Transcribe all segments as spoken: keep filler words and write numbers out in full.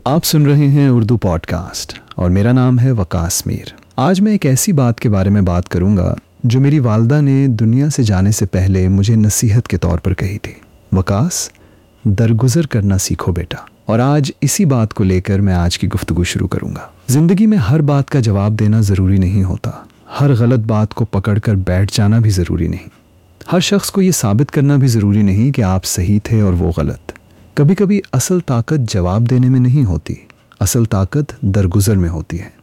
आप सुन रहे हैं उर्दू पॉडकास्ट और मेरा नाम है वकास मीर। आज मैं एक ऐसी बात के बारे में बात करूंगा जो मेरी वालदा ने दुनिया से जाने से पहले मुझे नसीहत के तौर पर कही थी। वकास, दरगुजर करना सीखो बेटा। और आज इसी बात को लेकर मैं आज की गुफ्तगू शुरू करूंगा। जिंदगी में हर बात का जवाब देना ज़रूरी नहीं होता। हर गलत बात को पकड़कर बैठ जाना भी ज़रूरी नहीं। हर शख्स को ये साबित करना भी ज़रूरी नहीं कि आप सही थे और वो गलत। कभी कभी असल ताकत जवाब देने में नहीं होती, असल ताकत दरगुजर में होती है।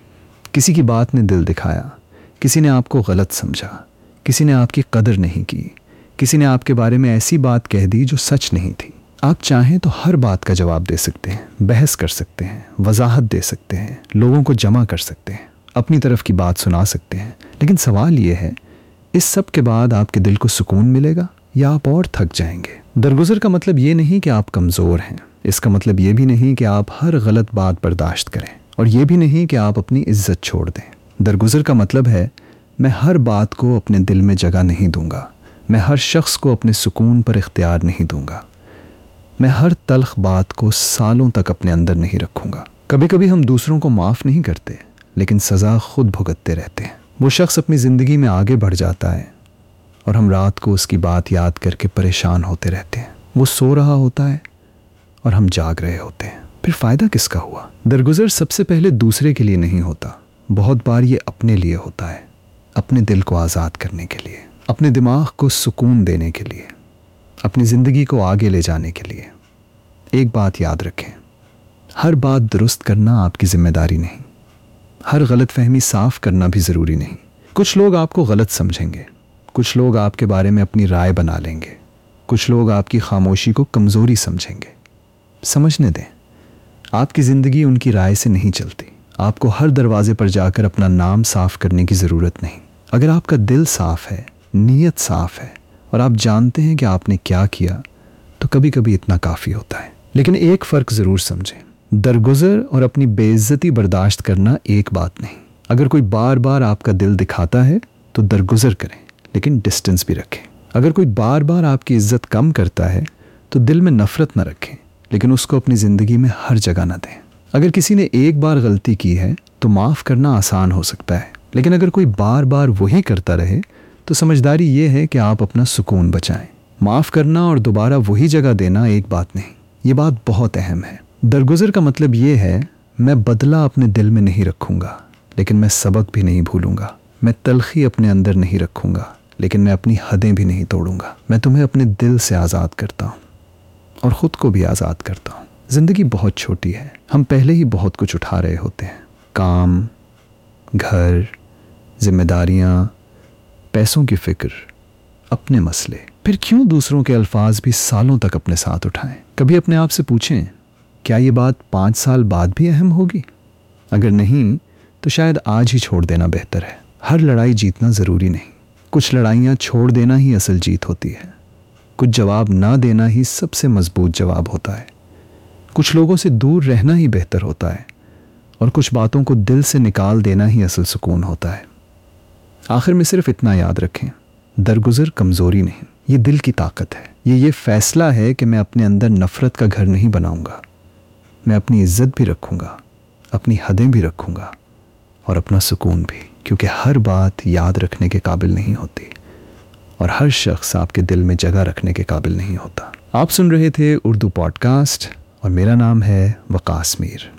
किसी की बात ने दिल दिखाया, किसी ने आपको गलत समझा, किसी ने आपकी कदर नहीं की, किसी ने आपके बारे में ऐसी बात कह दी जो सच नहीं थी। आप चाहें तो हर बात का जवाब दे सकते हैं, बहस कर सकते हैं, वजाहत दे सकते हैं, लोगों को जमा कर सकते हैं, अपनी तरफ की बात सुना सकते हैं। लेकिन सवाल ये है, इस सब के बाद आपके दिल को सुकून मिलेगा या आप और थक जाएंगे? दरगुजर का मतलब ये नहीं कि आप कमज़ोर हैं। इसका मतलब ये भी नहीं कि आप हर गलत बात बर्दाश्त करें, और ये भी नहीं कि आप अपनी इज्जत छोड़ दें। दरगुजर का मतलब है, मैं हर बात को अपने दिल में जगह नहीं दूंगा। मैं हर शख्स को अपने सुकून पर इख्तियार नहीं दूंगा। मैं हर तल्ख बात को सालों तक अपने अंदर नहीं रखूंगा। कभी कभी हम दूसरों को माफ़ नहीं करते, लेकिन सज़ा खुद भुगतते रहते हैं। वो शख्स अपनी ज़िंदगी में आगे बढ़ जाता है और हम रात को उसकी बात याद करके परेशान होते रहते हैं। वो सो रहा होता है और हम जाग रहे होते हैं। फिर फ़ायदा किसका हुआ? दरगुजर सबसे पहले दूसरे के लिए नहीं होता, बहुत बार ये अपने लिए होता है। अपने दिल को आज़ाद करने के लिए, अपने दिमाग को सुकून देने के लिए, अपनी ज़िंदगी को आगे ले जाने के लिए। एक बात याद रखें, हर बात दुरुस्त करना आपकी ज़िम्मेदारी नहीं। हर गलत फहमी साफ़ करना भी ज़रूरी नहीं। कुछ लोग आपको गलत समझेंगे, कुछ लोग आपके बारे में अपनी राय बना लेंगे, कुछ लोग आपकी खामोशी को कमज़ोरी समझेंगे। समझने दें, आपकी ज़िंदगी उनकी राय से नहीं चलती। आपको हर दरवाजे पर जाकर अपना नाम साफ़ करने की ज़रूरत नहीं। अगर आपका दिल साफ़ है, नीयत साफ़ है और आप जानते हैं कि आपने क्या किया, तो कभी कभी इतना काफ़ी होता है। लेकिन एक फ़र्क ज़रूर समझें, दरगुजर और अपनी बेइज्जती बर्दाश्त करना एक बात नहीं। अगर कोई बार बार आपका दिल दिखाता है तो दरगुजर करें, लेकिन डिस्टेंस भी रखें। अगर कोई बार बार आपकी इज्जत कम करता है तो दिल में नफ़रत न रखें, लेकिन उसको अपनी ज़िंदगी में हर जगह न दें। अगर किसी ने एक बार गलती की है तो माफ़ करना आसान हो सकता है, लेकिन अगर कोई बार बार वही करता रहे तो समझदारी ये है कि आप अपना सुकून बचाएं। माफ़ करना और दोबारा वही जगह देना एक बात नहीं, ये बात बहुत अहम है। दरगुजर का मतलब ये है, मैं बदला अपने दिल में नहीं रखूँगा, लेकिन मैं सबक भी नहीं भूलूँगा। मैं तलखी अपने अंदर नहीं रखूँगा, लेकिन मैं अपनी हदें भी नहीं तोड़ूंगा। मैं तुम्हें अपने दिल से आज़ाद करता हूँ और ख़ुद को भी आज़ाद करता हूँ। ज़िंदगी बहुत छोटी है, हम पहले ही बहुत कुछ उठा रहे होते हैं। काम, घर, जिम्मेदारियाँ, पैसों की फ़िक्र, अपने मसले। फिर क्यों दूसरों के अल्फाज भी सालों तक अपने साथ उठाएं? कभी अपने आप से पूछें, क्या ये बात पाँच साल बाद भी अहम होगी? अगर नहीं तो शायद आज ही छोड़ देना बेहतर है। हर लड़ाई जीतना ज़रूरी नहीं। कुछ लड़ाइयाँ छोड़ देना ही असल जीत होती है। कुछ जवाब ना देना ही सबसे मजबूत जवाब होता है। कुछ लोगों से दूर रहना ही बेहतर होता है, और कुछ बातों को दिल से निकाल देना ही असल सुकून होता है। आखिर में सिर्फ इतना याद रखें, दरगुजर कमज़ोरी नहीं, ये दिल की ताकत है। ये ये फ़ैसला है कि मैं अपने अंदर नफ़रत का घर नहीं बनाऊंगा। मैं अपनी इज्जत भी रखूँगा, अपनी हदें भी रखूँगा और अपना सुकून भी, क्योंकि हर बात याद रखने के काबिल नहीं होती और हर शख्स आपके दिल में जगह रखने के काबिल नहीं होता। आप सुन रहे थे उर्दू पॉडकास्ट और मेरा नाम है वकास मीर।